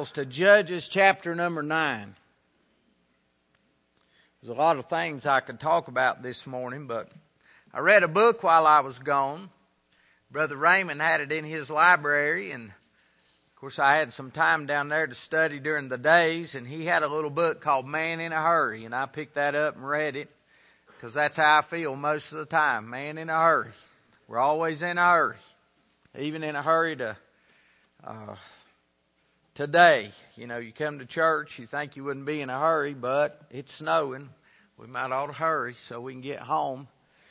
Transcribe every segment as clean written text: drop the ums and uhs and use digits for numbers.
Bibles to Judges chapter number 9. There's a lot of things I could talk about this morning, but I read a book while I was gone. Brother Raymond had it in his library, and of course I had some time down there to study during the days, and he had a little book called Man in a Hurry, and I picked that up and read it because that's how I feel most of the time, man in a hurry. We're always in a hurry, even in a hurry to today. You know, you come to church, you think you wouldn't be in a hurry, but it's snowing. We might ought to hurry so we can get home.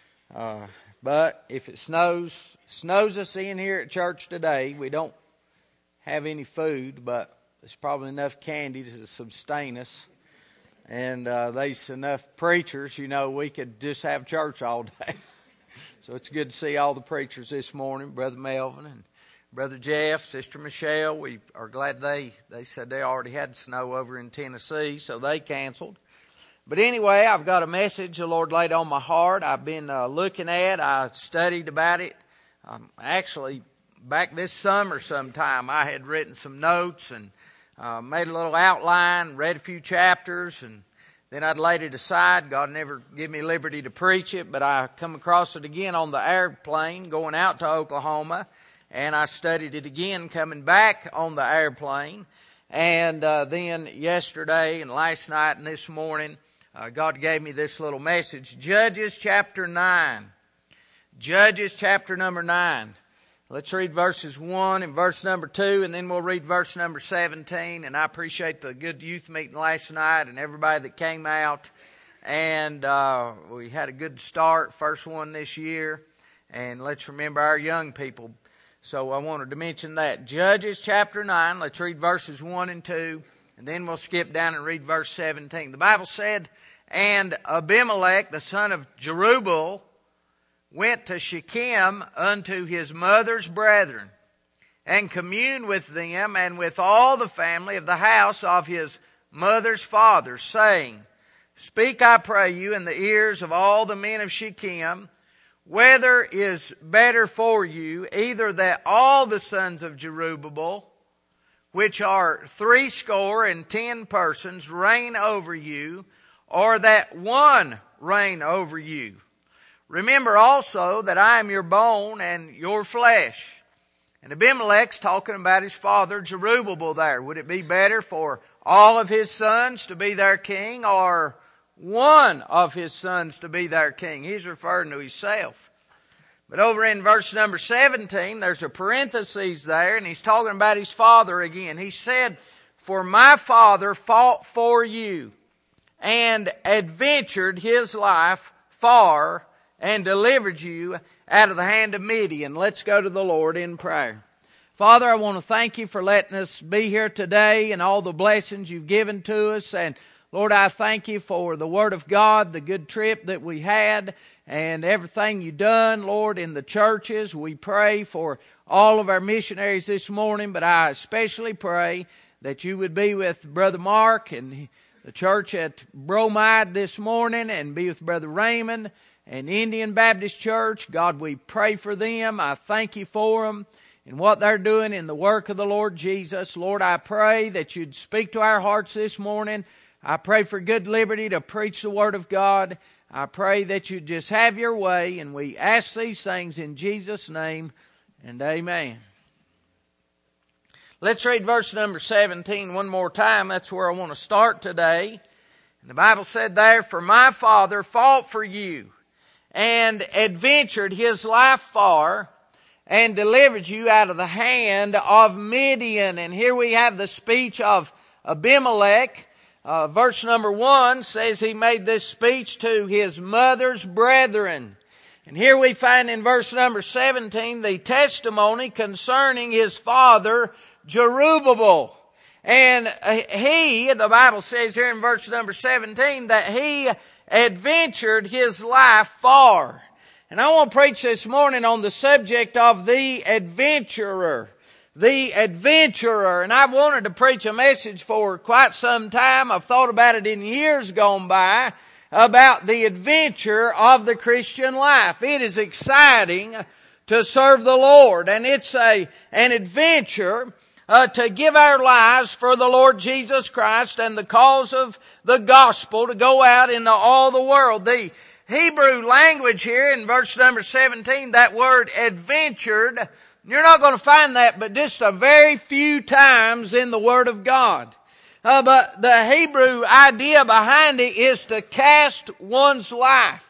But if it snows us in here at church today, we don't have any food, but there's probably enough candy to sustain us. And there's enough preachers, you know, we could just have church all day. So it's good to see all the preachers this morning, Brother Melvin and Brother Jeff, Sister Michelle. We are glad they said they already had snow over in Tennessee, so they canceled. But anyway, I've got a message the Lord laid on my heart. I've been looking at, I studied about it. Actually, back this summer sometime, I had written some notes and made a little outline, read a few chapters, and then I'd laid it aside. God never gave me liberty to preach it, but I come across it again on the airplane going out to Oklahoma. And I studied it again coming back on the airplane. And then yesterday and last night and this morning, God gave me this little message. Judges chapter 9. Judges chapter number 9. Let's read verses 1 and verse number 2, and then we'll read verse number 17. And I appreciate the good youth meeting last night and everybody that came out. And we had a good start, first one this year. And let's remember our young people. So I wanted to mention that. Judges chapter 9, let's read verses 1 and 2, and then we'll skip down and read verse 17. The Bible said, And Abimelech, the son of Jerubbaal, went to Shechem unto his mother's brethren, and communed with them and with all the family of the house of his mother's father, saying, Speak, I pray you, in the ears of all the men of Shechem, whether is better for you, either that all the sons of Jerubbaal, which are 70 persons, reign over you, or that one reign over you. Remember also that I am your bone and your flesh. And Abimelech's talking about his father Jerubbaal there. Would it be better for all of his sons to be their king, or one of his sons to be their king? He's referring to himself. But over in verse number 17, there's a parenthesis there, and he's talking about his father again. He said, For my father fought for you, and adventured his life far, and delivered you out of the hand of Midian. Let's go to the Lord in prayer. Father, I want to thank you for letting us be here today and all the blessings you've given to us. And Lord, I thank you for the Word of God, the good trip that we had, and everything you've done, Lord, in the churches. We pray for all of our missionaries this morning, but I especially pray that you would be with Brother Mark and the church at Bromide this morning, and be with Brother Raymond and Indian Baptist Church. God, we pray for them. I thank you for them and what they're doing in the work of the Lord Jesus. Lord, I pray that you'd speak to our hearts this morning. I pray for good liberty to preach the Word of God. I pray that you just have your way, and we ask these things in Jesus' name, and amen. Let's read verse number 17 one more time. That's where I want to start today. And the Bible said there, For my father fought for you, and adventured his life far, and delivered you out of the hand of Midian. And here we have the speech of Abimelech. Verse number 1 says he made this speech to his mother's brethren. And here we find in verse number 17 the testimony concerning his father Jerubbaal. And the Bible says here in verse number 17 that he adventured his life far. And I want to preach this morning on the subject of the adventurer. The adventurer. And I've wanted to preach a message for quite some time. I've thought about it in years gone by, about the adventure of the Christian life. It is exciting to serve the Lord, and it's an adventure to give our lives for the Lord Jesus Christ and the cause of the gospel to go out into all the world. The Hebrew language here in verse number 17, that word adventured, you're not going to find that but just a very few times in the Word of God. But the Hebrew idea behind it is to cast one's life.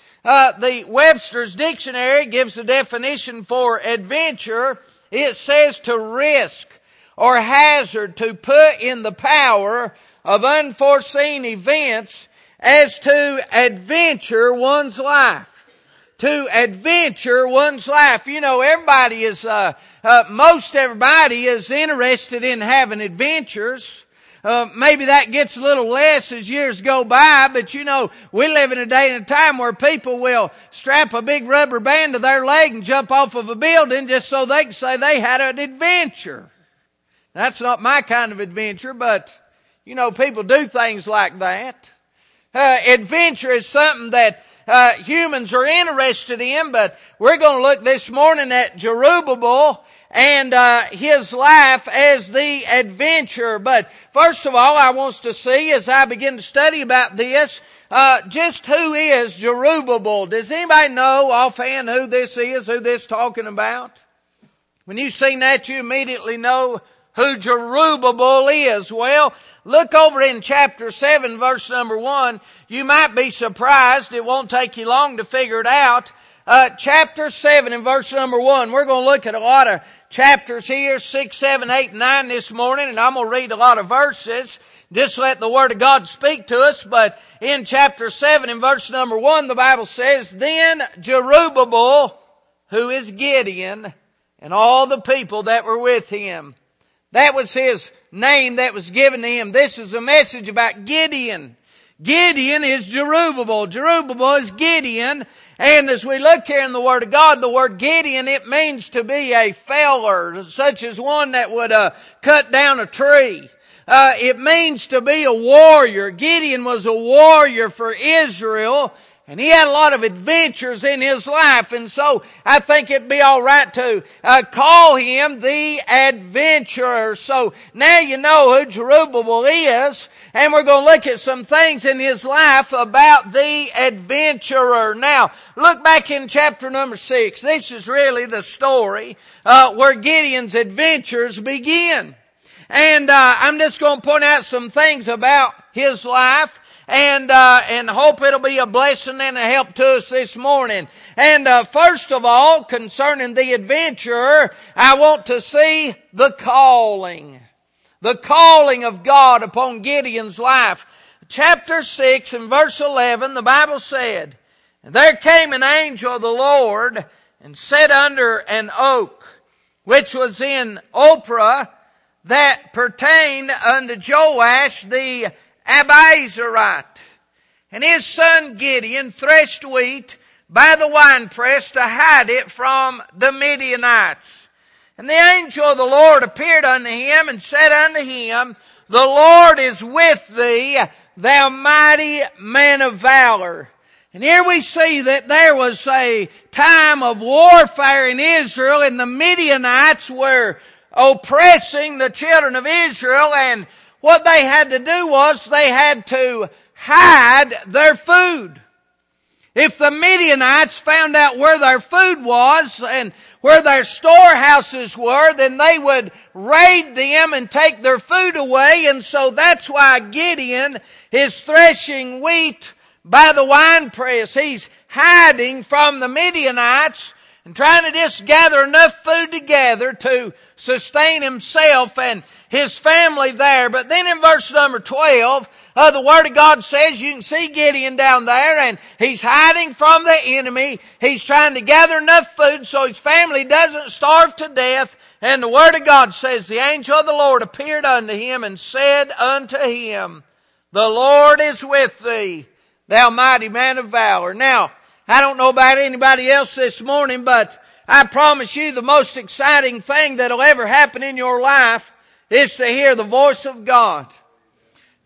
The Webster's Dictionary gives a definition for adventure. It says to risk or hazard, to put in the power of unforeseen events as to adventure one's life. To adventure one's life. You know, everybody is, most everybody is interested in having adventures. Maybe that gets a little less as years go by, but you know, we live in a day and a time where people will strap a big rubber band to their leg and jump off of a building just so they can say they had an adventure. That's not my kind of adventure, but you know, people do things like that. Adventure is something that humans are interested in, but we're going to look this morning at Jerubbaal and his life as the adventurer. But first of all, I want us to see, as I begin to study about this, just who is Jerubbaal. Does anybody know offhand who this is, who this is talking about? When you see that, you immediately know who Jerubbaal is. Well, look over in chapter 7, verse number 1. You might be surprised. It won't take you long to figure it out. Chapter 7 and verse number 1. We're going to look at a lot of chapters here, 6, 7, 8, 9 this morning, and I'm going to read a lot of verses. Just let the Word of God speak to us. But in chapter 7 and verse number 1, the Bible says, Then Jerubbaal, who is Gideon, and all the people that were with him. That was his name that was given to him. This is a message about Gideon. Gideon is Jerubbaal. Jerubbaal is Gideon. And as we look here in the Word of God, the word Gideon, it means to be a feller, such as one that would cut down a tree. It means to be a warrior. Gideon was a warrior for Israel. And he had a lot of adventures in his life. And so I think it'd be all right to call him the adventurer. So now you know who Jerubbaal is. And we're going to look at some things in his life about the adventurer. Now, look back in chapter number 6. This is really the story where Gideon's adventures begin. And I'm just going to point out some things about his life. And hope it'll be a blessing and a help to us this morning. And first of all, concerning the adventurer, I want to see the calling. The calling of God upon Gideon's life. Chapter 6 and verse 11, the Bible said, And there came an angel of the Lord and sat under an oak, which was in Ophrah, that pertained unto Joash the Abiezrite. And his son Gideon threshed wheat by the winepress to hide it from the Midianites. And the angel of the Lord appeared unto him and said unto him, The Lord is with thee, thou mighty man of valor. And here we see that there was a time of warfare in Israel, and the Midianites were oppressing the children of Israel, and what they had to do was they had to hide their food. If the Midianites found out where their food was and where their storehouses were, then they would raid them and take their food away. And so that's why Gideon is threshing wheat by the winepress. He's hiding from the Midianites and trying to just gather enough food together to sustain himself and his family there. But then in verse number 12, the Word of God says, you can see Gideon down there, and he's hiding from the enemy. He's trying to gather enough food so his family doesn't starve to death. And the Word of God says, the angel of the Lord appeared unto him and said unto him, The Lord is with thee, thou mighty man of valor. Now, I don't know about anybody else this morning, but I promise you the most exciting thing that'll ever happen in your life is to hear the voice of God.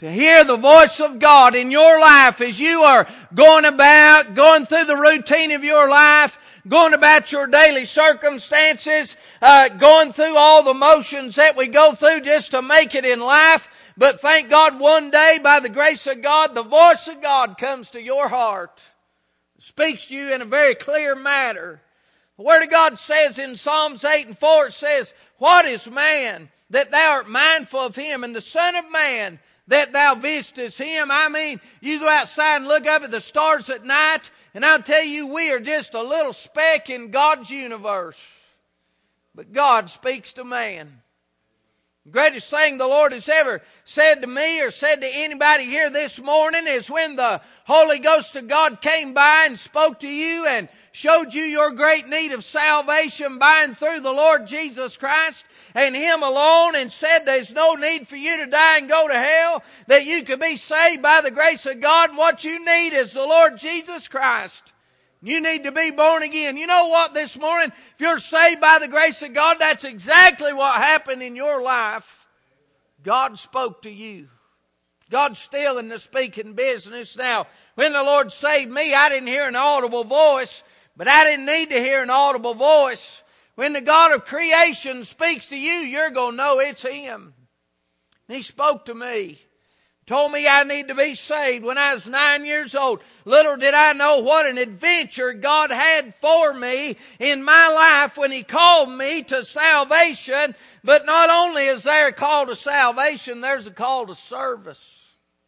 to hear the voice of God in your life as you are going through the routine of your life, going about your daily circumstances, going through all the motions that we go through just to make it in life. But thank God one day, by the grace of God, the voice of God comes to your heart, speaks to you in a very clear manner. The Word of God says in Psalms 8:4, it says, "What is man that thou art mindful of him, and the Son of Man that thou visitest him?" I mean, you go outside and look up at the stars at night, and I'll tell you, we are just a little speck in God's universe. But God speaks to man. The greatest thing the Lord has ever said to me or said to anybody here this morning is when the Holy Ghost of God came by and spoke to you and showed you your great need of salvation by and through the Lord Jesus Christ and Him alone, and said there's no need for you to die and go to hell, that you could be saved by the grace of God, and what you need is the Lord Jesus Christ. You need to be born again. You know what, this morning, if you're saved by the grace of God, that's exactly what happened in your life. God spoke to you. God's still in the speaking business. Now, when the Lord saved me, I didn't hear an audible voice, but I didn't need to hear an audible voice. When the God of creation speaks to you, you're going to know it's Him. He spoke to me. Told me I need to be saved when I was 9 years old. Little did I know what an adventure God had for me in my life when He called me to salvation. But not only is there a call to salvation, there's a call to service.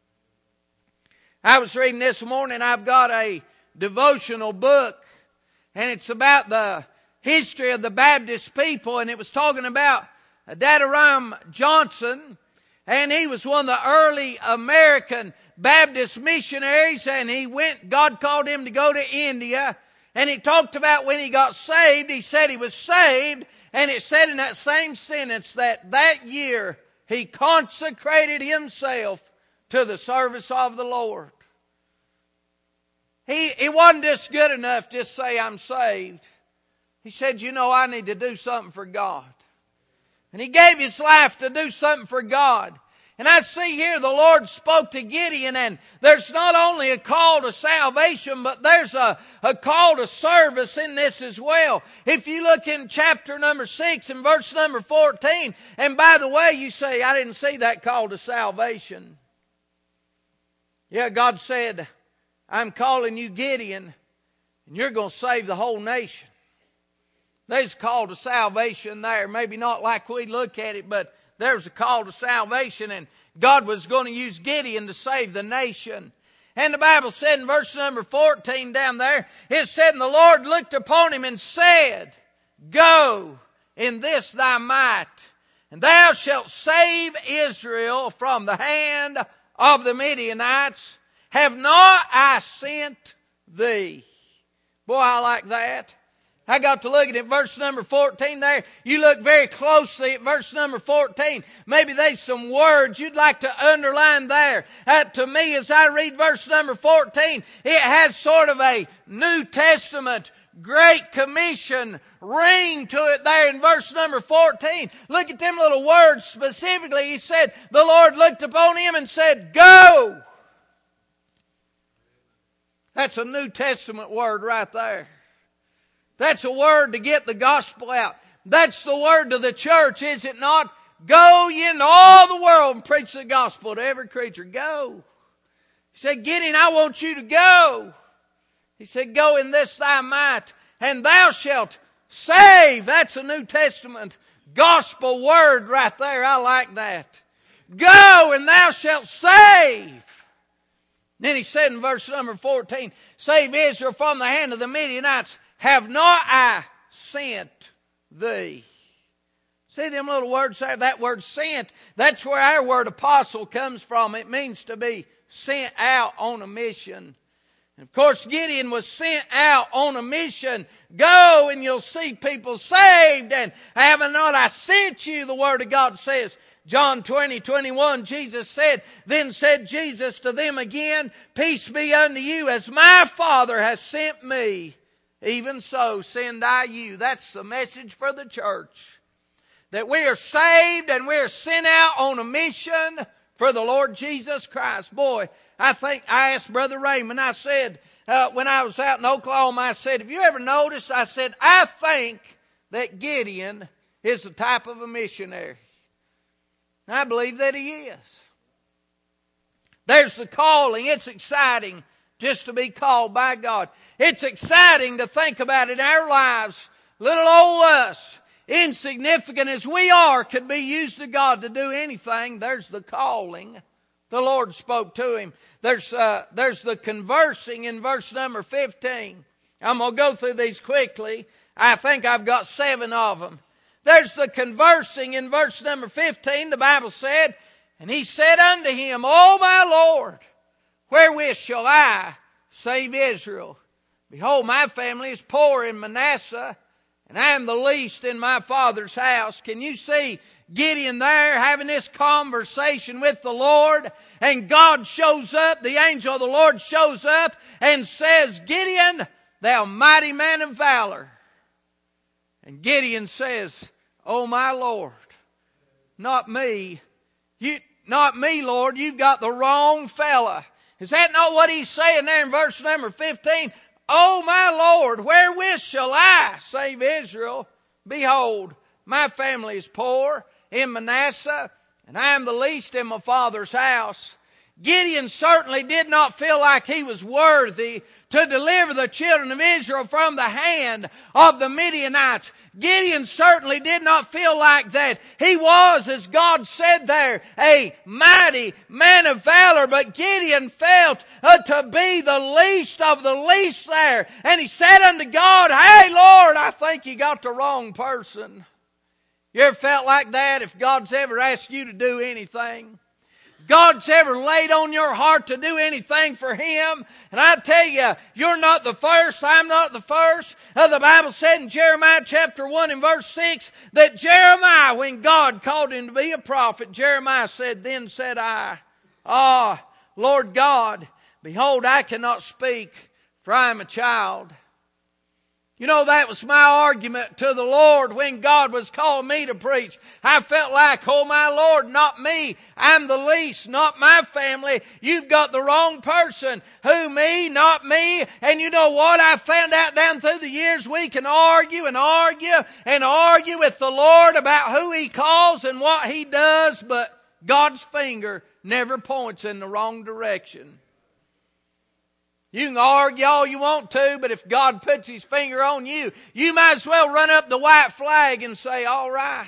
I was reading this morning, I've got a devotional book, and it's about the history of the Baptist people, and it was talking about Adoniram Johnson. And he was one of the early American Baptist missionaries, and God called him to go to India. And he talked about when he got saved, he said he was saved, and it said in that same sentence that year he consecrated himself to the service of the Lord. It wasn't just good enough to just say, "I'm saved." He said, I need to do something for God. And he gave his life to do something for God. And I see here the Lord spoke to Gideon, and there's not only a call to salvation, but there's a call to service in this as well. If you look in chapter number 6 and verse number 14, and by the way, you say, "I didn't see that call to salvation." Yeah, God said, "I'm calling you Gideon, and you're going to save the whole nation." There's a call to salvation there. Maybe not like we look at it, but there's a call to salvation, and God was going to use Gideon to save the nation. And the Bible said in verse number 14 down there, it said, "And the Lord looked upon him and said, Go in this thy might, and thou shalt save Israel from the hand of the Midianites. Have not I sent thee?" Boy, I like that. I got to look at verse number 14 there. You look very closely at verse number 14. Maybe there's some words you'd like to underline there. To me, as I read verse number 14, it has sort of a New Testament Great Commission ring to it there in verse number 14. Look at them little words specifically. He said, the Lord looked upon him and said, "Go." That's a New Testament word right there. That's a word to get the gospel out. That's the word to the church, is it not? Go ye into all the world and preach the gospel to every creature. Go. He said, Gideon, I want you to go. He said, "Go in this thy might, and thou shalt save." That's a New Testament gospel word right there. I like that. Go and thou shalt save. Then he said in verse number 14, "Save Israel from the hand of the Midianites. Have not I sent thee?" See them little words there? That word "sent," that's where our word "apostle" comes from. It means to be sent out on a mission. And of course, Gideon was sent out on a mission. Go and you'll see people saved. And have not I sent you, the Word of God says. John 20:21, Jesus said, "Then said Jesus to them again, Peace be unto you, as my Father has sent me, even so send I you." That's the message for the church. That we are saved and we are sent out on a mission for the Lord Jesus Christ. Boy, I asked Brother Raymond, I said, when I was out in Oklahoma, I said, have you ever noticed? I said, I think that Gideon is the type of a missionary. I believe that he is. There's the calling. It's exciting just to be called by God. It's exciting to think about in our lives, little old us, insignificant as we are, could be used to God to do anything. There's the calling. The Lord spoke to him. There's the conversing in verse number 15. I'm going to go through these quickly. I think I've got 7 of them. There's the conversing in verse number 15. The Bible said, and he said unto him, O my Lord, wherewith shall I save Israel? Behold, my family is poor in Manasseh, and I am the least in my father's house. Can you see Gideon there having this conversation with the Lord? And God shows up, the angel of the Lord shows up and says, Gideon, thou mighty man of valor. And Gideon says, Oh my Lord, not me. Not me, Lord. You've got the wrong fella. Is that not what he's saying there in verse number 15? Oh my Lord, wherewith shall I save Israel? Behold, my family is poor in Manasseh, and I am the least in my father's house. Gideon certainly did not feel like he was worthy to deliver the children of Israel from the hand of the Midianites. Gideon certainly did not feel like that. He was, as God said there, a mighty man of valor, but Gideon felt to be the least of the least there. And he said unto God, Hey Lord, I think you got the wrong person. You ever felt like that if God's ever asked you to do anything? God's ever laid on your heart to do anything for Him. And I tell you, you're not the first. I'm not the first. The Bible said in Jeremiah chapter 1 and verse 6 that Jeremiah, when God called him to be a prophet, Jeremiah said, Then said I, Lord God, behold, I cannot speak, for I am a child. You know, that was my argument to the Lord when God was calling me to preach. I felt like, oh my Lord, not me. I'm the least, not my family. You've got the wrong person. Who, me? Not me. And you know what? I found out down through the years we can argue and argue and argue with the Lord about who He calls and what He does, but God's finger never points in the wrong direction. You can argue all you want to, but if God puts His finger on you, you might as well run up the white flag and say, all right,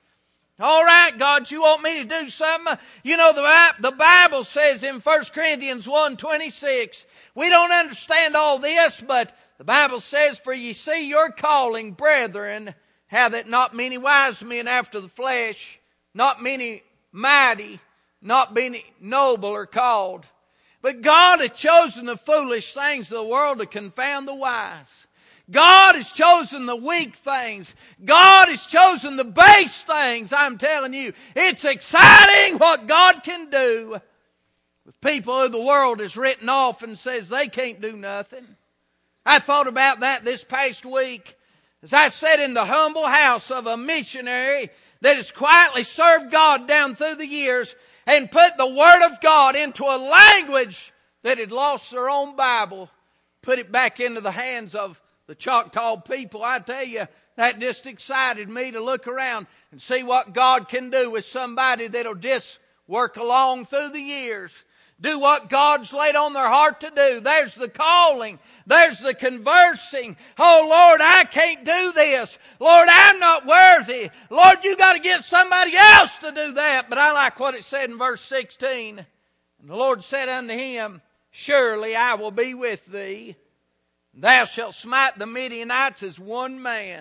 God, you want me to do something? You know, the Bible says in 1 Corinthians 1:26, we don't understand all this, but the Bible says, For ye see your calling, brethren, how that not many wise men after the flesh, not many mighty, not many noble are called. But God has chosen the foolish things of the world to confound the wise. God has chosen the weak things. God has chosen the base things. I'm telling you, it's exciting what God can do with people who the world has written off and says they can't do nothing. I thought about that this past week as I sat in the humble house of a missionary that has quietly served God down through the years and put the Word of God into a language that had lost their own Bible, put it back into the hands of the Choctaw people. I tell you, that just excited me to look around and see what God can do with somebody that'll just work along through the years. Do what God's laid on their heart to do. There's the calling. There's the conversing. Oh, Lord, I can't do this. Lord, I'm not worthy. Lord, you got to get somebody else to do that. But I like what it said in verse 16. And the Lord said unto him, Surely I will be with thee. Thou shalt smite the Midianites as one man.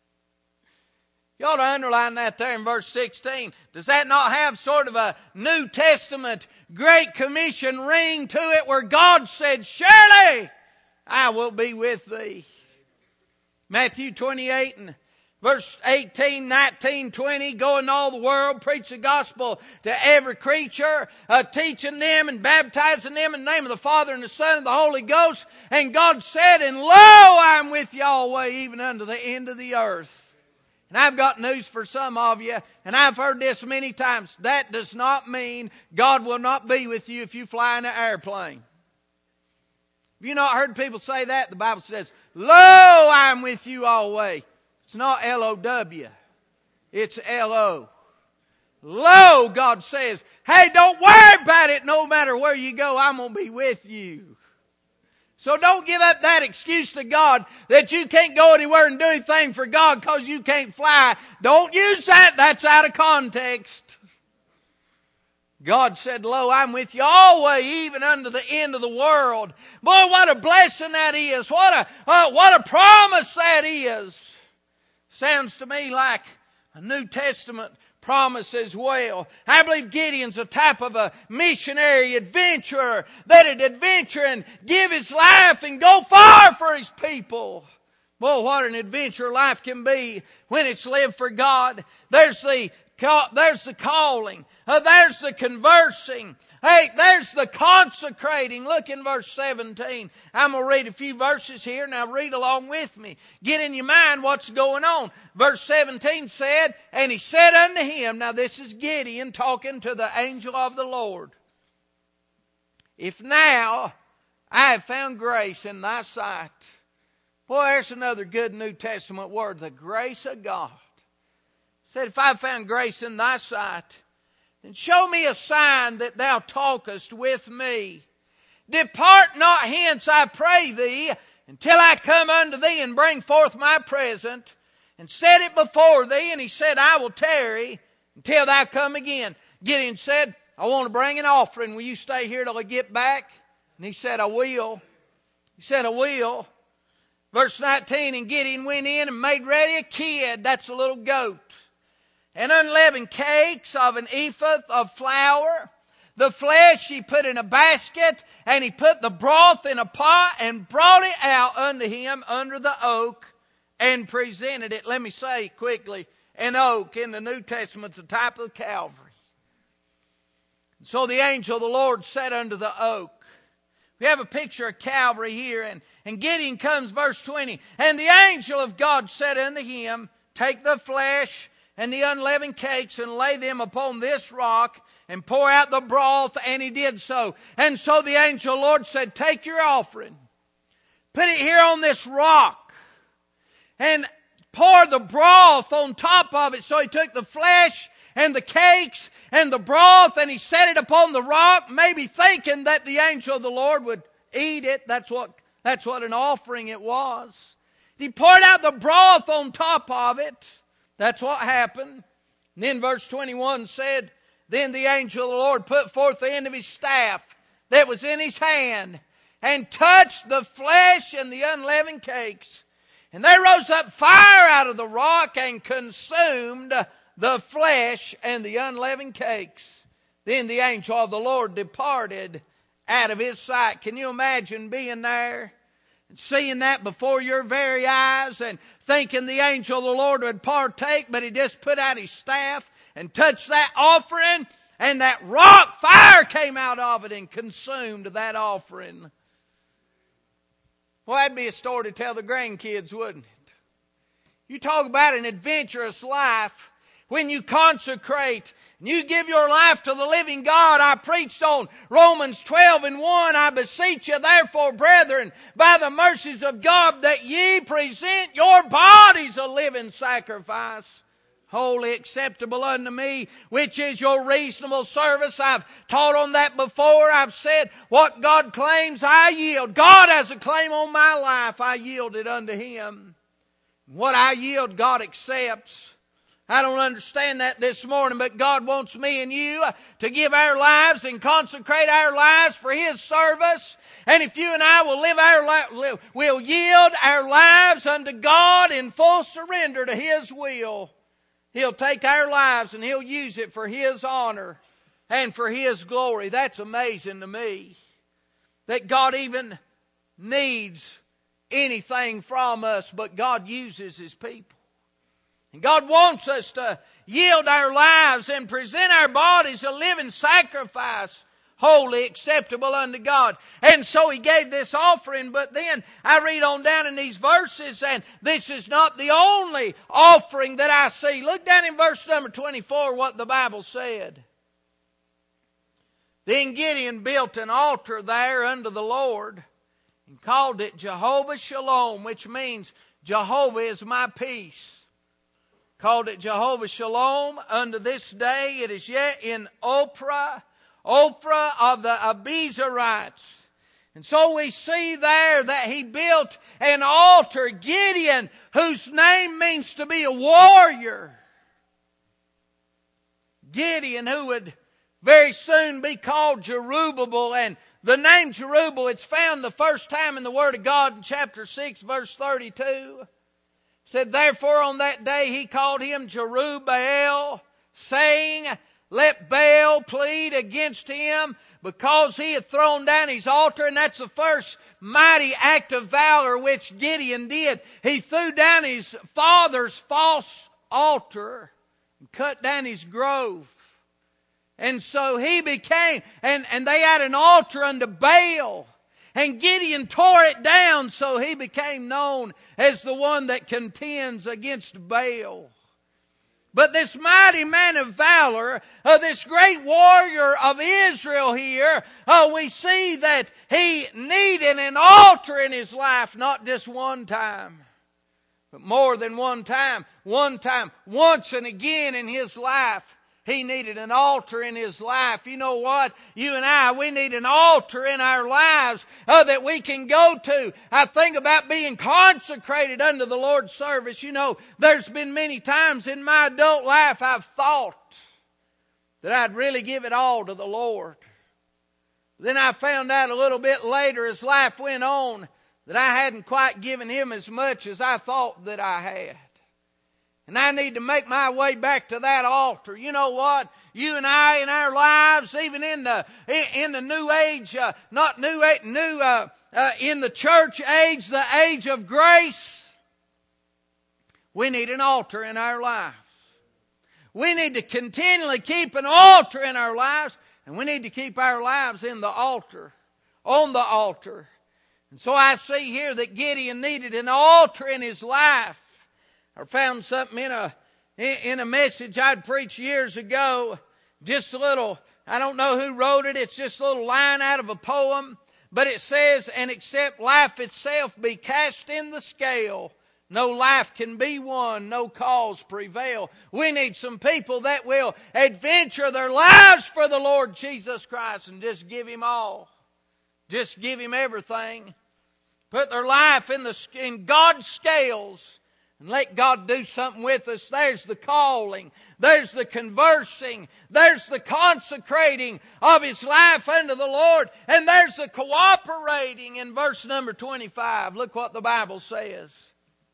You ought to underline that there in verse 16. Does that not have sort of a New Testament Great Commission ring to it where God said, Surely I will be with thee. Matthew 28 and verse 18, 19, 20, go in all the world, preach the gospel to every creature, teaching them and baptizing them in the name of the Father and the Son and the Holy Ghost. And God said, And lo, I am with you always, even unto the end of the earth. And I've got news for some of you, and I've heard this many times. That does not mean God will not be with you if you fly in an airplane. Have you not heard people say that? The Bible says, "Lo, I'm with you always." It's not L-O-W. It's L-O. Lo, God says, hey, don't worry about it. No matter where you go, I'm going to be with you. So don't give up that excuse to God that you can't go anywhere and do anything for God because you can't fly. Don't use that. That's out of context. God said, lo, I'm with you always, even unto the end of the world. Boy, what a blessing that is. What a promise that is. Sounds to me like a New Testament promise as well. I believe Gideon's a type of a missionary adventurer that'd adventure and give his life and go far for his people. Boy, what an adventure life can be when it's lived for God. There's the calling. There's the conversing. Hey, there's the consecrating. Look in verse 17. I'm going to read a few verses here. Now read along with me. Get in your mind what's going on. Verse 17 said, and he said unto him, now this is Gideon talking to the angel of the Lord, if now I have found grace in thy sight. Boy, there's another good New Testament word, the grace of God. Said, if I have found grace in thy sight, then show me a sign that thou talkest with me. Depart not hence, I pray thee, until I come unto thee and bring forth my present, and set it before thee. And he said, I will tarry until thou come again. Gideon said, I want to bring an offering. Will you stay here till I get back? And he said, I will. He said, I will. Verse 19, and Gideon went in and made ready a kid, that's a little goat, and unleavened cakes of an ephah of flour. The flesh he put in a basket, and he put the broth in a pot and brought it out unto him under the oak and presented it. Let me say quickly, an oak in the New Testament is a type of Calvary. So the angel of the Lord sat under the oak. We have a picture of Calvary here, and Gideon comes, verse 20. And the angel of God said unto him, take the flesh and the unleavened cakes and lay them upon this rock and pour out the broth. And he did so. And so the angel of the Lord said, take your offering, put it here on this rock, and pour the broth on top of it. So he took the flesh and the cakes and the broth, and he set it upon the rock, maybe thinking that the angel of the Lord would eat it. That's what an offering it was. He poured out the broth on top of it. That's what happened. And then verse 21 said, then the angel of the Lord put forth the end of his staff that was in his hand, and touched the flesh and the unleavened cakes. And there rose up fire out of the rock and consumed the flesh and the unleavened cakes. Then the angel of the Lord departed out of his sight. Can you imagine being there and seeing that before your very eyes and thinking the angel of the Lord would partake, but he just put out his staff and touched that offering, and that rock fire came out of it and consumed that offering? Well, that'd be a story to tell the grandkids, wouldn't it? You talk about an adventurous life. When you consecrate and you give your life to the living God. I preached on Romans 12:1. I beseech you therefore, brethren, by the mercies of God, that ye present your bodies a living sacrifice, wholly acceptable unto me, which is your reasonable service. I've taught on that before. I've said what God claims, I yield. God has a claim on my life. I yield it unto Him. What I yield, God accepts. I don't understand that this morning, but God wants me and you to give our lives and consecrate our lives for His service. And if you and I will we'll yield our lives unto God in full surrender to His will, He'll take our lives and He'll use it for His honor and for His glory. That's amazing to me, that God even needs anything from us, but God uses His people. And God wants us to yield our lives and present our bodies a living sacrifice, holy, acceptable unto God. And so he gave this offering, but then I read on down in these verses, and this is not the only offering that I see. Look down in verse number 24 what the Bible said. Then Gideon built an altar there unto the Lord and called it Jehovah Shalom, which means Jehovah is my peace. Called it Jehovah Shalom. Unto this day it is yet in Ophrah of the Abiezrites. And so we see there that he built an altar. Gideon, whose name means to be a warrior. Gideon, who would very soon be called Jerubbaal. And the name Jerubbaal, it's found the first time in the Word of God in chapter 6, verse 32. It said, therefore on that day he called him Jerubbaal, saying, let Baal plead against him, because he had thrown down his altar. And that's the first mighty act of valor which Gideon did. He threw down his father's false altar and cut down his grove. And so he became, and they had an altar unto Baal. And Gideon tore it down, so he became known as the one that contends against Baal. But this mighty man of valor, this great warrior of Israel here, we see that he needed an altar in his life, not just one time, but more than one time. One time, once and again in his life, he needed an altar in his life. You know what? You and I, we need an altar in our lives that we can go to. I think about being consecrated unto the Lord's service. You know, there's been many times in my adult life I've thought that I'd really give it all to the Lord. Then I found out a little bit later as life went on that I hadn't quite given Him as much as I thought that I had. And I need to make my way back to that altar. You know what? You and I in our lives, even in the new age, in the church age, the age of grace, we need an altar in our lives. We need to continually keep an altar in our lives, and we need to keep our lives in the altar, on the altar. And so I see here that Gideon needed an altar in his life. I found something in a message I'd preached years ago. Just a little, I don't know who wrote it. It's just a little line out of a poem. But it says, and except life itself be cast in the scale, no life can be won, no cause prevail. We need some people that will adventure their lives for the Lord Jesus Christ and just give Him all. Just give Him everything. Put their life in God's scales. And let God do something with us. There's the calling. There's the conversing. There's the consecrating of his life unto the Lord. And there's the cooperating in verse number 25. Look what the Bible says.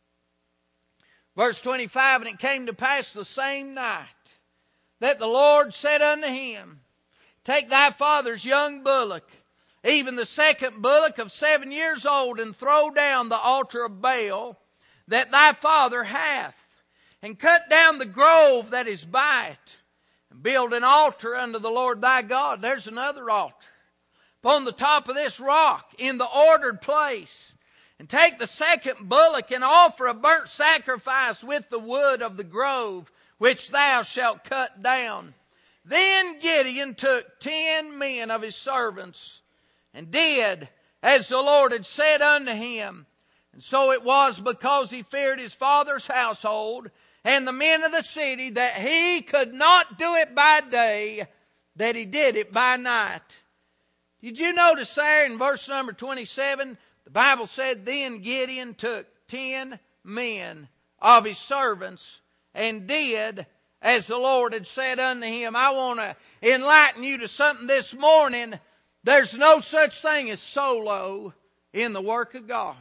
Verse 25, and it came to pass the same night that the Lord said unto him, take thy father's young bullock, even the second bullock of 7 years old, and throw down the altar of Baal that thy father hath, and cut down the grove that is by it, and build an altar unto the Lord thy God. There's another altar. Upon the top of this rock, in the ordered place, and take the second bullock, and offer a burnt sacrifice with the wood of the grove, which thou shalt cut down. Then Gideon took 10 men of his servants, and did as the Lord had said unto him. And so it was, because he feared his father's household and the men of the city, that he could not do it by day, that he did it by night. Did you notice there in verse number 27, the Bible said, then Gideon took 10 men of his servants and did as the Lord had said unto him. I want to enlighten you to something this morning. There's no such thing as solo in the work of God.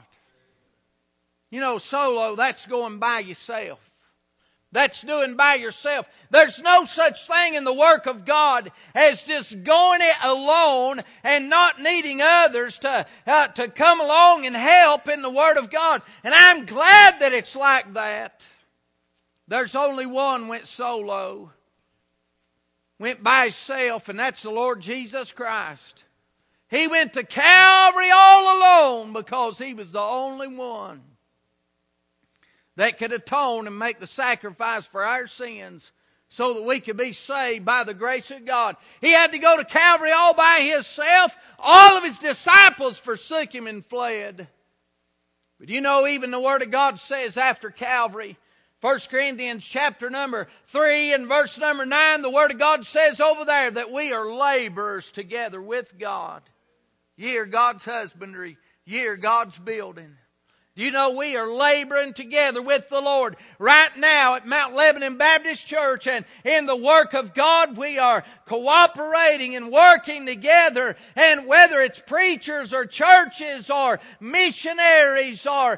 You know, solo, that's going by yourself. That's doing by yourself. There's no such thing in the work of God as just going it alone and not needing others to come along and help in the Word of God. And I'm glad that it's like that. There's only one went solo. went by himself, and that's the Lord Jesus Christ. He went to Calvary all alone because He was the only one that could atone and make the sacrifice for our sins so that we could be saved by the grace of God. He had to go to Calvary all by Himself. All of His disciples forsook Him and fled. But you know, even the Word of God says after Calvary, 1 Corinthians chapter number 3 and verse number 9, the Word of God says over there that we are laborers together with God. Ye are God's husbandry, ye are God's building. Do you know we are laboring together with the Lord right now at Mount Lebanon Baptist Church, and in the work of God we are cooperating and working together, and whether it's preachers or churches or missionaries or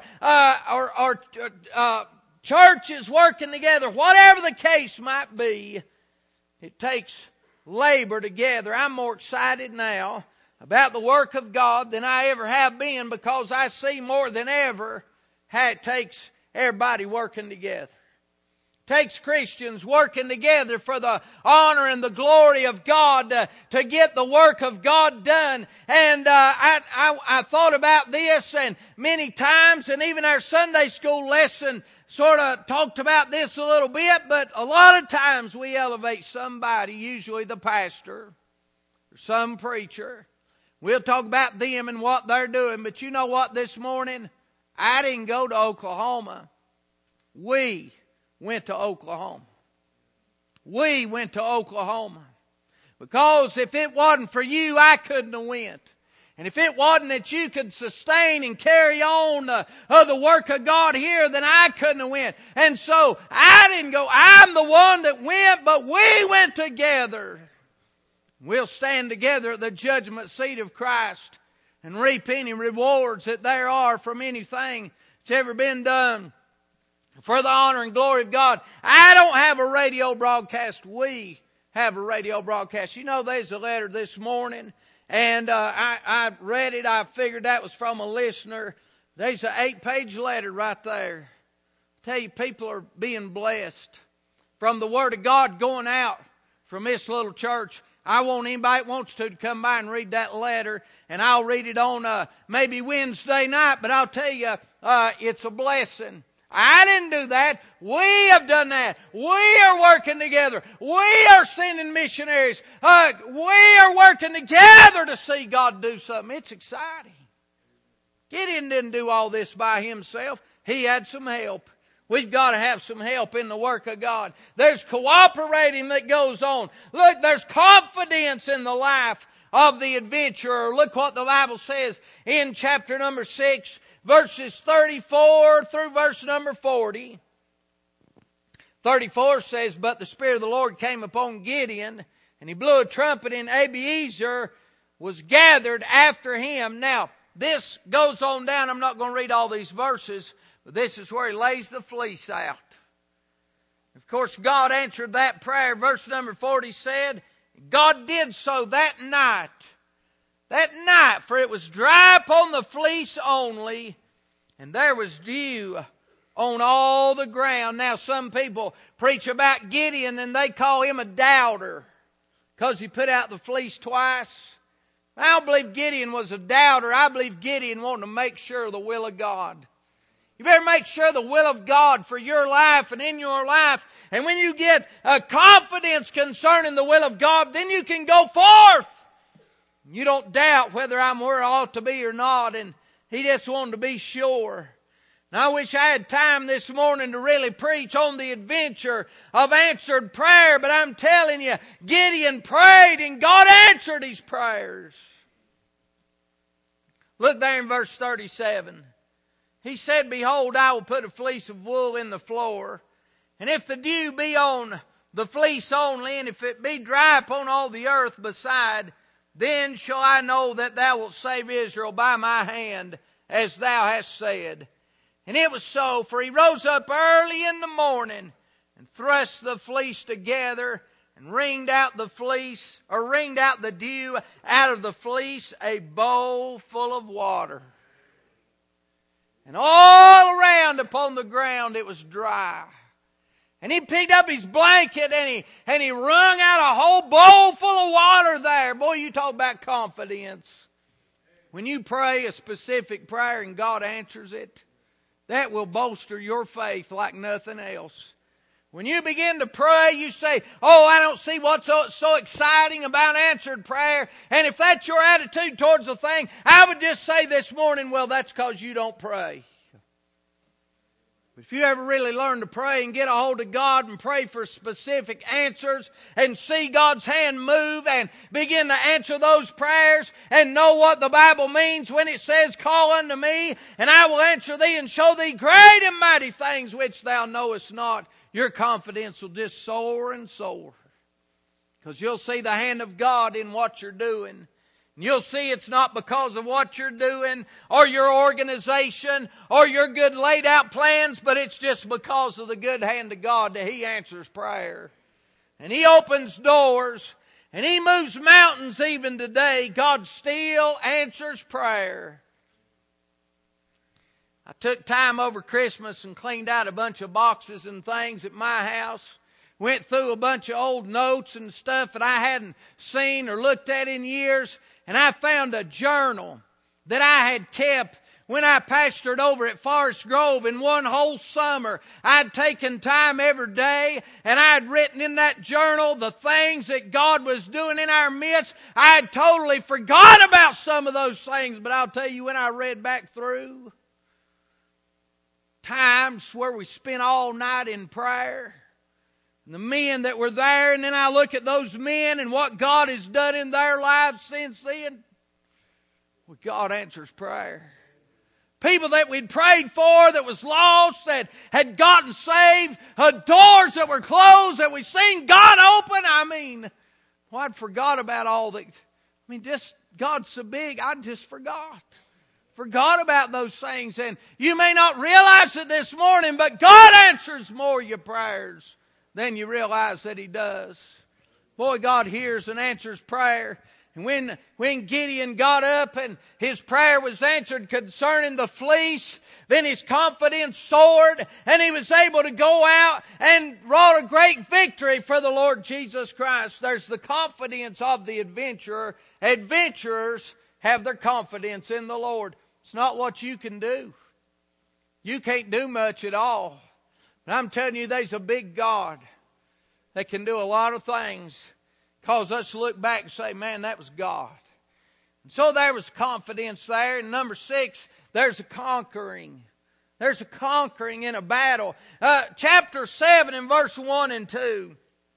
churches working together, whatever the case might be, it takes labor together. I'm more excited now about the work of God than I ever have been, because I see more than ever how it takes everybody working together. It takes Christians working together for the honor and the glory of God to get the work of God done. And I thought about this, and many times, and even our Sunday school lesson sort of talked about this a little bit, but a lot of times we elevate somebody, usually the pastor or some preacher. We'll talk about them and what they're doing. But you know what, this morning, I didn't go to Oklahoma. We went to Oklahoma. We went to Oklahoma. Because if it wasn't for you, I couldn't have went. And if it wasn't that you could sustain and carry on the work of God here, then I couldn't have went. And so I didn't go. I'm the one that went, but we went together. We'll stand together at the judgment seat of Christ and reap any rewards that there are from anything that's ever been done for the honor and glory of God. I don't have a radio broadcast. We have a radio broadcast. You know, there's a letter this morning, and I read it. I figured that was from a listener. There's an 8-page letter right there. I tell you, people are being blessed from the Word of God going out from this little church. I want anybody that wants to come by and read that letter, and I'll read it on maybe Wednesday night, but I'll tell you, it's a blessing. I didn't do that. We have done that. We are working together. We are sending missionaries. We are working together to see God do something. It's exciting. Gideon didn't do all this by himself. He had some help. We've got to have some help in the work of God. There's cooperating that goes on. Look, there's confidence in the life of the adventurer. Look what the Bible says in chapter number 6, verses 34 through verse number 40. 34 says, "But the Spirit of the Lord came upon Gideon, and he blew a trumpet, and Abiezer was gathered after him." Now, this goes on down. I'm not going to read all these verses, but this is where he lays the fleece out. Of course, God answered that prayer. Verse number 40 said, God did so that night. That night, for it was dry upon the fleece only, and there was dew on all the ground. Now, some people preach about Gideon, and they call him a doubter because he put out the fleece twice. I don't believe Gideon was a doubter. I believe Gideon wanted to make sure of the will of God. You better make sure the will of God for your life and in your life. And when you get a confidence concerning the will of God, then you can go forth. You don't doubt whether I'm where I ought to be or not. And he just wanted to be sure. And I wish I had time this morning to really preach on the adventure of answered prayer. But I'm telling you, Gideon prayed and God answered his prayers. Look there in verse 37. He said, Behold, I will put a fleece of wool in the floor, and if the dew be on the fleece only, and if it be dry upon all the earth beside, then shall I know that thou wilt save Israel by my hand, as thou hast said. And it was so, for he rose up early in the morning, and thrust the fleece together, and wringed out the dew out of the fleece, a bowl full of water. And all around upon the ground it was dry. And he picked up his blanket and he wrung out a whole bowl full of water there. Boy, you talk about confidence. When you pray a specific prayer and God answers it, that will bolster your faith like nothing else. When you begin to pray, you say, oh, I don't see what's so exciting about answered prayer. And if that's your attitude towards the thing, I would just say this morning, well, that's because you don't pray. If you ever really learn to pray and get a hold of God and pray for specific answers and see God's hand move and begin to answer those prayers and know what the Bible means when it says, call unto me and I will answer thee and show thee great and mighty things which thou knowest not, your confidence will just soar and soar. Because you'll see the hand of God in what you're doing. And you'll see it's not because of what you're doing or your organization or your good laid out plans, but it's just because of the good hand of God that He answers prayer. And He opens doors and He moves mountains even today. God still answers prayer. I took time over Christmas and cleaned out a bunch of boxes and things at my house. Went through a bunch of old notes and stuff that I hadn't seen or looked at in years. And I found a journal that I had kept when I pastored over at Forest Grove. In one whole summer, I'd taken time every day and I had written in that journal the things that God was doing in our midst. I had totally forgot about some of those things. But I'll tell you, when I read back through times where we spent all night in prayer, and the men that were there, and then I look at those men and what God has done in their lives since then. Well, God answers prayer. People that we'd prayed for that was lost, that had gotten saved, doors that were closed that we'd seen God open. Well, I'd forgot about all that. Just God's so big, I just forgot. Forgot about those things. And you may not realize it this morning, but God answers more of your prayers than you realize that He does. Boy, God hears and answers prayer. And when Gideon got up and his prayer was answered concerning the fleece, then his confidence soared and he was able to go out and wrought a great victory for the Lord Jesus Christ. There's the confidence of the adventurer. Adventurers have their confidence in the Lord. It's not what you can do. You can't do much at all. And I'm telling you, there's a big God that can do a lot of things. Cause us to look back and say, man, that was God. And so there was confidence there. And number 6, there's a conquering. There's a conquering in a battle. Chapter 7 and verse 1 and 2.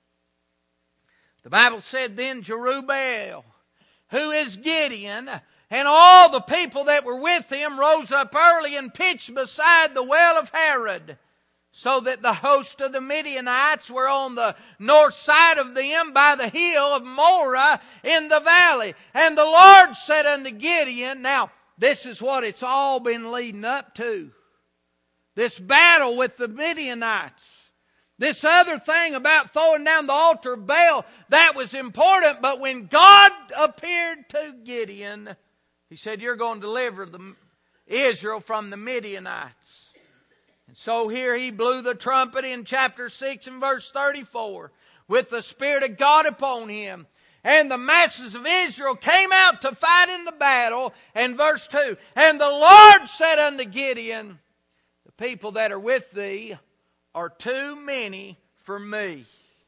The Bible said, then Jerubbaal, who is Gideon, and all the people that were with him rose up early and pitched beside the well of Harod, so that the host of the Midianites were on the north side of them by the hill of Moreh in the valley. And the Lord said unto Gideon, now this is what it's all been leading up to. This battle with the Midianites. This other thing about throwing down the altar of Baal, that was important. But when God appeared to Gideon, He said, you're going to deliver Israel from the Midianites. And so here he blew the trumpet in chapter 6 and verse 34 with the Spirit of God upon him. And the masses of Israel came out to fight in the battle. And verse 2, and the Lord said unto Gideon, the people that are with thee are too many for me.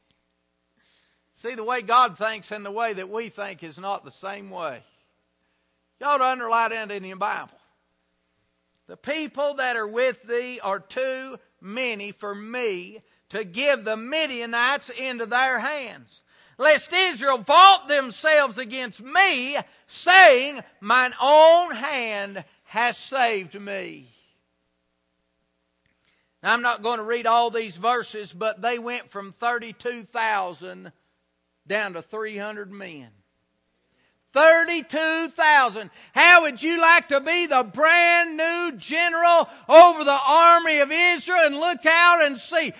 See, the way God thinks and the way that we think is not the same way. You ought to underline that in your Bible. The people that are with thee are too many for me to give the Midianites into their hands, lest Israel vaunt themselves against me, saying, mine own hand has saved me. Now, I'm not going to read all these verses, but they went from 32,000 down to 300 men. 32,000. How would you like to be the brand new general over the army of Israel and look out and see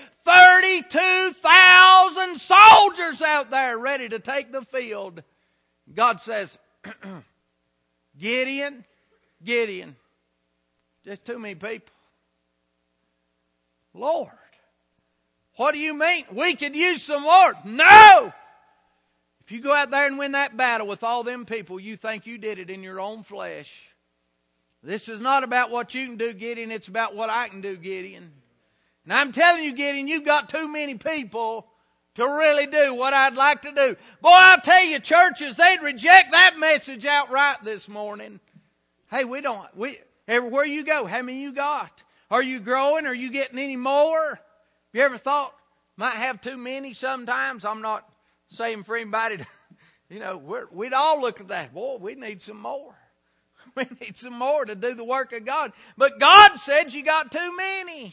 32,000 soldiers out there ready to take the field? God says, Gideon, just too many people. Lord, What do you mean? We could use some more. No! If you go out there and win that battle with all them people, you think you did it in your own flesh. This is not about what you can do, Gideon. It's about what I can do, Gideon. And I'm telling you, Gideon, you've got too many people to really do what I'd like to do. Boy, I'll tell you, churches, they'd reject that message outright this morning. Hey, everywhere you go, how many you got? Are you growing? Are you getting any more? Have you ever thought, might have too many sometimes? I'm not saying for anybody to, we'd all look at that. Boy, we need some more. We need some more to do the work of God. But God said you got too many.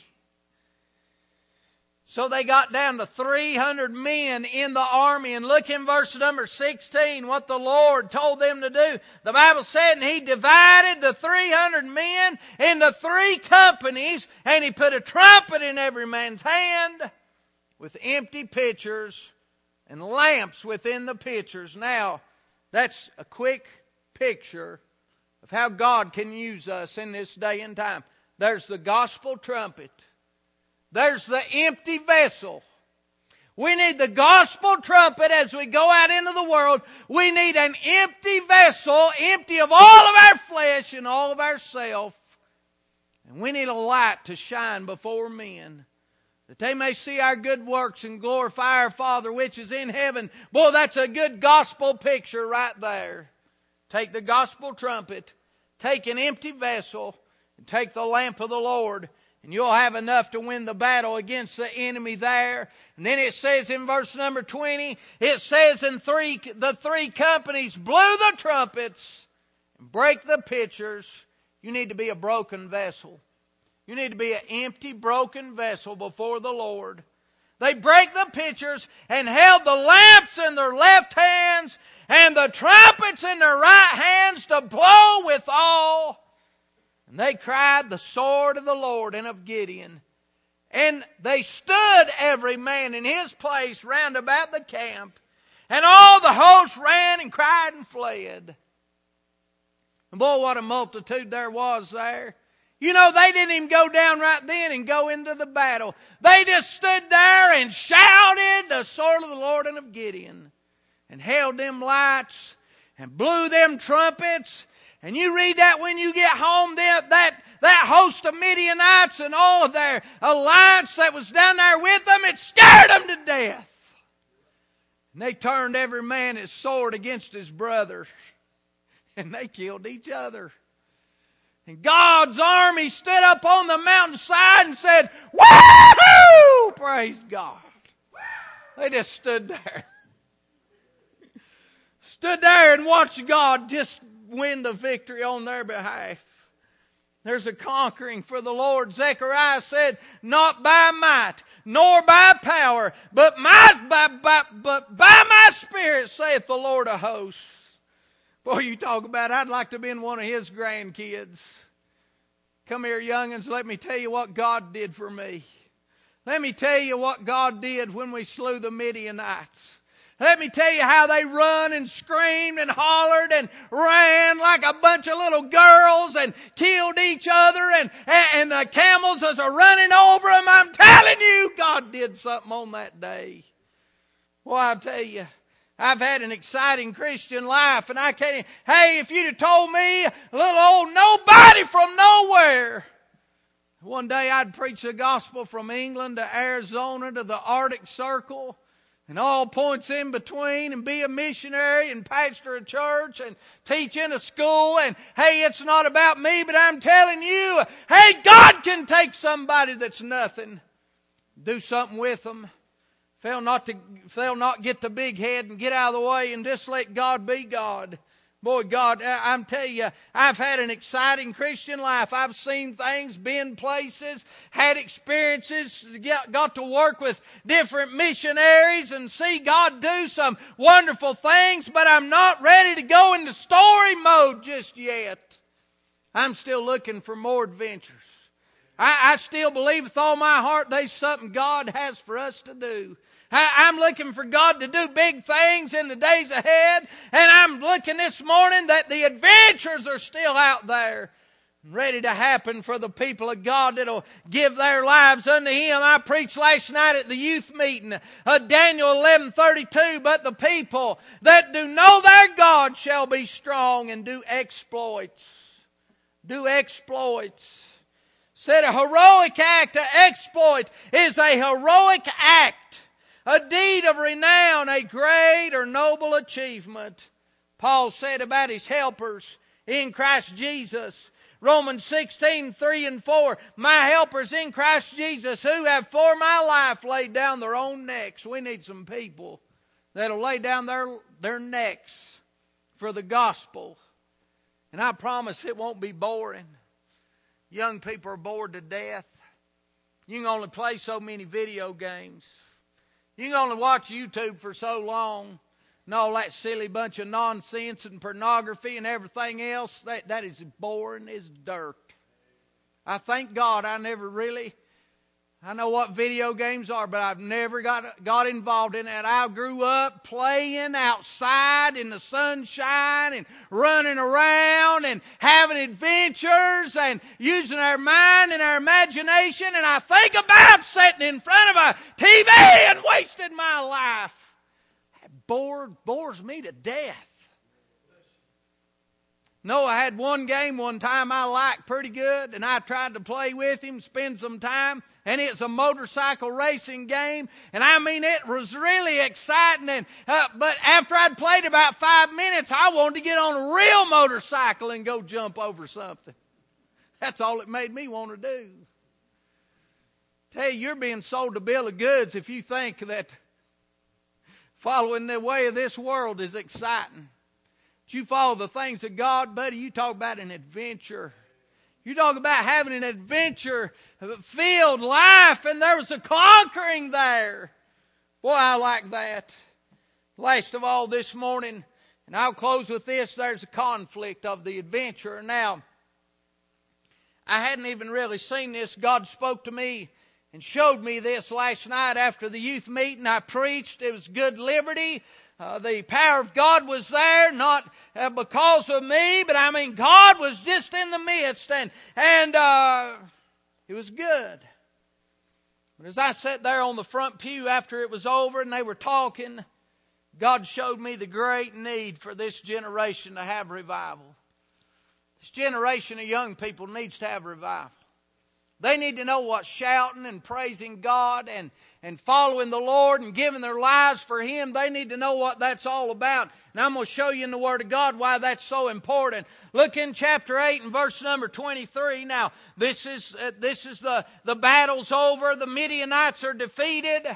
So they got down to 300 men in the army. And look in verse number 16 what the Lord told them to do. The Bible said, and He divided the 300 men into 3 companies. And He put a trumpet in every man's hand with empty pitchers and lamps within the pitchers. Now, that's a quick picture of how God can use us in this day and time. There's the gospel trumpet. There's the empty vessel. We need the gospel trumpet as we go out into the world. We need an empty vessel, empty of all of our flesh and all of ourself. And we need a light to shine before men, that they may see our good works and glorify our Father which is in heaven. Boy, that's a good gospel picture right there. Take the gospel trumpet, take an empty vessel, and take the lamp of the Lord. And you'll have enough to win the battle against the enemy there. And then it says in verse number 20, it says the 3 companies blew the trumpets and break the pitchers. You need to be a broken vessel. You need to be an empty, broken vessel before the Lord. They break the pitchers and held the lamps in their left hands and the trumpets in their right hands to blow withal. And they cried the sword of the Lord and of Gideon. And they stood every man in his place round about the camp. And all the host ran and cried and fled. And boy, what a multitude there was there. You know, they didn't even go down right then and go into the battle. They just stood there and shouted the sword of the Lord and of Gideon. And held them lights and blew them trumpets. And you read that when you get home, that host of Midianites and all of their alliance that was down there with them, it scared them to death. And they turned every man his sword against his brother. And they killed each other. And God's army stood up on the mountainside and said, "Woo-hoo! Praise God." They just stood there. Stood there and watched God just win the victory on their behalf. There's a conquering for the Lord. Zechariah said, "Not by might, nor by power, but by my Spirit, saith the Lord of hosts." Boy, you talk about, I'd like to be in one of His grandkids. Come here, young'uns, let me tell you what God did for me. Let me tell you what God did when we slew the Midianites. Let me tell you how they run and screamed and hollered and ran like a bunch of little girls and killed each other and the camels was running over them. I'm telling you, God did something on that day. Well, I'll tell you, I've had an exciting Christian life, and I can't. Hey, if you'd have told me, a little old nobody from nowhere, one day I'd preach the gospel from England to Arizona to the Arctic Circle, and all points in between, and be a missionary and pastor a church and teach in a school. And hey, it's not about me, but I'm telling you, hey, God can take somebody that's nothing, do something with them. If they'll not get the big head and get out of the way and just let God be God. Boy, God, I'm telling you, I've had an exciting Christian life. I've seen things, been places, had experiences, got to work with different missionaries and see God do some wonderful things, but I'm not ready to go into story mode just yet. I'm still looking for more adventures. I still believe with all my heart there's something God has for us to do. I'm looking for God to do big things in the days ahead. And I'm looking this morning that the adventures are still out there. ready to happen for the people of God that'll give their lives unto Him. I preached last night at the youth meeting, Daniel 11:32, but the people that do know their God shall be strong and do exploits. Do exploits. Said a heroic act, an exploit is a heroic act, a deed of renown, a great or noble achievement. Paul said about his helpers in Christ Jesus, Romans 16:3-4, my helpers in Christ Jesus who have for my life laid down their own necks. We need some people that'll lay down their necks for the gospel. And I promise it won't be boring. Young people are bored to death. You can only play so many video games. You can only watch YouTube for so long. And all that silly bunch of nonsense and pornography and everything else, that is boring as dirt. I thank God I know what video games are, but I've never got involved in it. I grew up playing outside in the sunshine and running around and having adventures and using our mind and our imagination. And I think about sitting in front of a TV and wasting my life. Bores me to death. Noah had one game one time I liked pretty good, and I tried to play with him, spend some time, and it's a motorcycle racing game, and I mean it was really exciting, and but after I'd played about 5 minutes, I wanted to get on a real motorcycle and go jump over something. That's all it made me want to do. Tell you, you're being sold a bill of goods if you think that following the way of this world is exciting. But you follow the things of God, buddy, you talk about an adventure. You talk about having an adventure-filled life, and there was a conquering there. Boy, I like that. Last of all this morning, and I'll close with this, there's a conflict of the adventurer. Now, I hadn't even really seen this. God spoke to me and showed me this last night after the youth meeting. I preached. It was good liberty. The power of God was there, not because of me, but I mean God was just in the midst, and it was good. But as I sat there on the front pew after it was over and they were talking, God showed me the great need for this generation to have revival. This generation of young people needs to have revival. They need to know what shouting and praising God and following the Lord and giving their lives for Him. They need to know what that's all about. And I'm going to show you in the Word of God why that's so important. Look in chapter 8 and verse number 23. Now, this is the battle's over. The Midianites are defeated.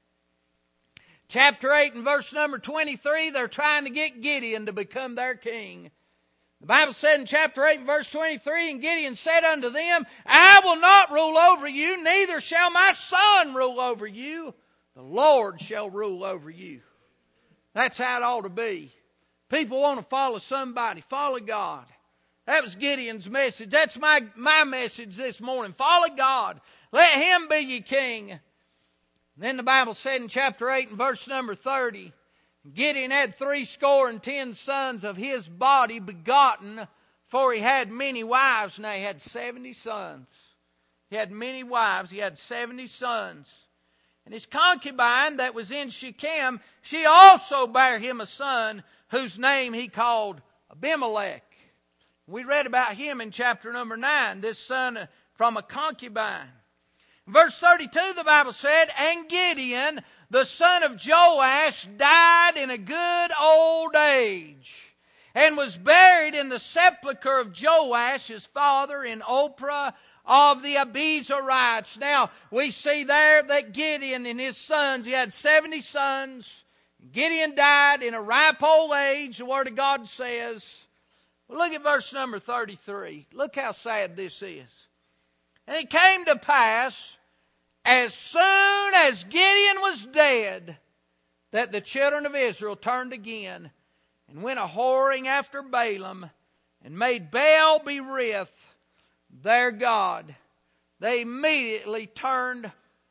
Chapter 8 and verse number 23, they're trying to get Gideon to become their king. The Bible said in chapter 8 and verse 23, and Gideon said unto them, I will not rule over you, neither shall my son rule over you. The Lord shall rule over you. That's how it ought to be. People want to follow somebody. Follow God. That was Gideon's message. That's my message this morning. Follow God. Let Him be your king. And then the Bible said in chapter 8 and verse number 30, Gideon had 70 sons of his body begotten, for he had many wives. Now he had 70 sons. He had many wives. He had 70 sons. And his concubine that was in Shechem, she also bare him a son, whose name he called Abimelech. We read about him in chapter number 9, this son from a concubine. Verse 32, the Bible said, and Gideon, the son of Joash, died in a good old age, and was buried in the sepulchre of Joash, his father, in Ophrah of the Abiezrites. Now, we see there that Gideon and his sons, he had 70 sons. Gideon died in a ripe old age, the Word of God says. Well, look at verse number 33. Look how sad this is. And it came to pass, as soon as Gideon was dead, that the children of Israel turned again and went a-whoring after Balaam and made Baal-berith their god. They immediately turned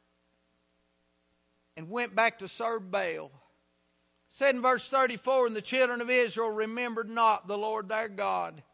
and went back to serve Baal. It said in verse 34, and the children of Israel remembered not the Lord their God,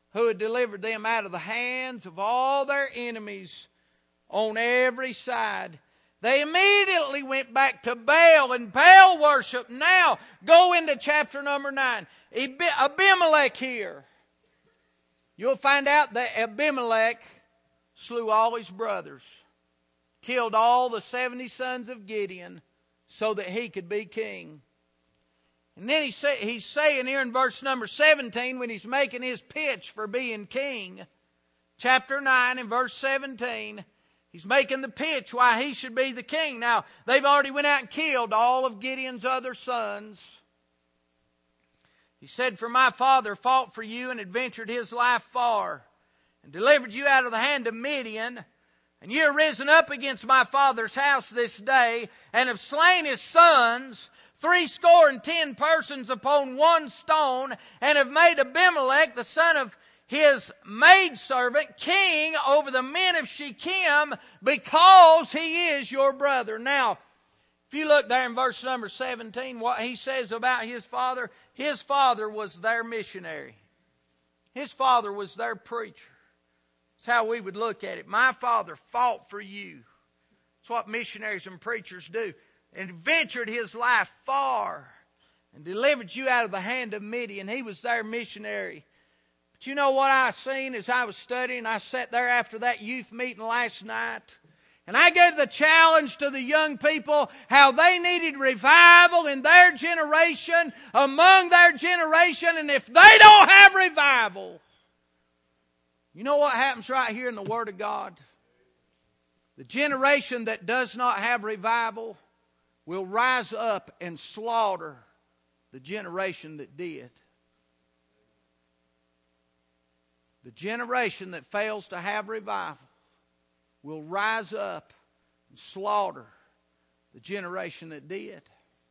who had delivered them out of the hands of all their enemies on every side. They immediately went back to Baal and Baal worship. Now, go into chapter number 9. Abimelech here. You'll find out that Abimelech slew all his brothers, killed all the 70 sons of Gideon so that he could be king. And then he's saying here in verse number 17, when he's making his pitch for being king, chapter 9 and verse 17, he's making the pitch why he should be the king. Now, they've already went out and killed all of Gideon's other sons. He said, "For my father fought for you and adventured his life far, and delivered you out of the hand of Midian. And you are risen up against my father's house this day, and have slain his sons, 70 persons upon one stone, and have made Abimelech, the son of his maidservant, king over the men of Shechem, because he is your brother." Now, if you look there in verse number 17, what he says about his father was their missionary. His father was their preacher. That's how we would look at it. My father fought for you. That's what missionaries and preachers do. And ventured his life far and delivered you out of the hand of Midian. He was their missionary. But you know what I seen as I was studying? I sat there after that youth meeting last night, and I gave the challenge to the young people how they needed revival in their generation, among their generation, and if they don't have revival, you know what happens right here in the Word of God? The generation that does not have revival will rise up and slaughter the generation that did. The generation that fails to have revival will rise up and slaughter the generation that did.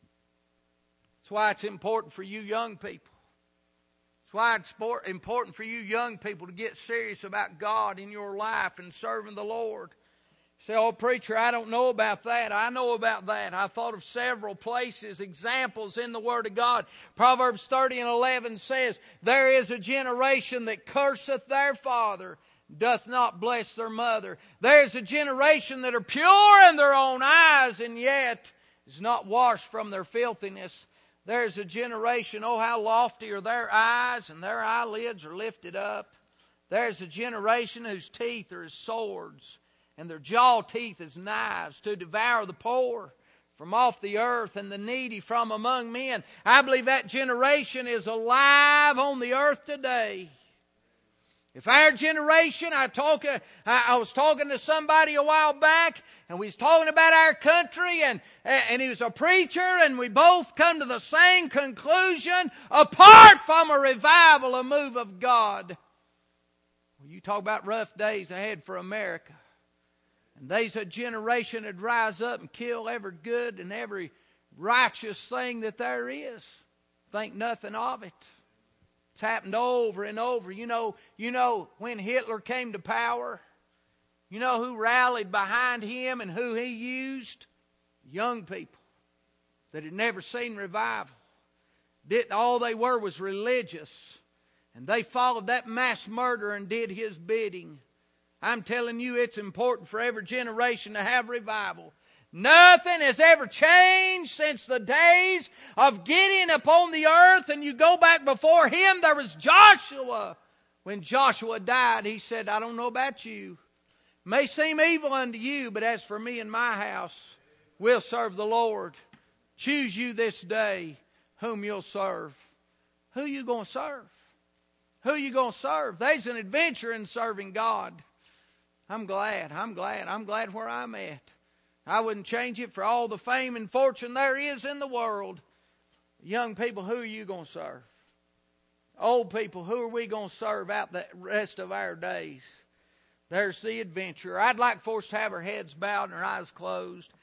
That's why it's important for you young people. That's why it's important for you young people to get serious about God in your life and serving the Lord. You say, "Oh, preacher, I don't know about that." I know about that. I thought of several places, examples in the Word of God. Proverbs 30 and 11 says, "There is a generation that curseth their father, doth not bless their mother. There is a generation that are pure in their own eyes, and yet is not washed from their filthiness. There's a generation, oh, how lofty are their eyes, and their eyelids are lifted up. There's a generation whose teeth are as swords, and their jaw teeth as knives, to devour the poor from off the earth and the needy from among men." I believe that generation is alive on the earth today. If our generation, I was talking to somebody a while back, and we was talking about our country, and he was a preacher, and we both come to the same conclusion: apart from a revival, a move of God. Well, you talk about rough days ahead for America. And there's a generation that rise up and kill every good and every righteous thing that there is. Think nothing of it. It's happened over and over. You know when Hitler came to power, you know who rallied behind him and who he used? Young people that had never seen revival. All they were was religious. And they followed that mass murderer and did his bidding. I'm telling you, it's important for every generation to have revival. Nothing has ever changed since the days of Gideon upon the earth. And you go back before him, there was Joshua. When Joshua died, he said, "I don't know about you. It may seem evil unto you, but as for me and my house, we'll serve the Lord. Choose you this day whom you'll serve." Who you going to serve? Who you going to serve? There's an adventure in serving God. I'm glad where I'm at. I wouldn't change it for all the fame and fortune there is in the world. Young people, who are you going to serve? Old people, who are we going to serve out the rest of our days? There's the adventure. I'd like for us to have our heads bowed and our eyes closed.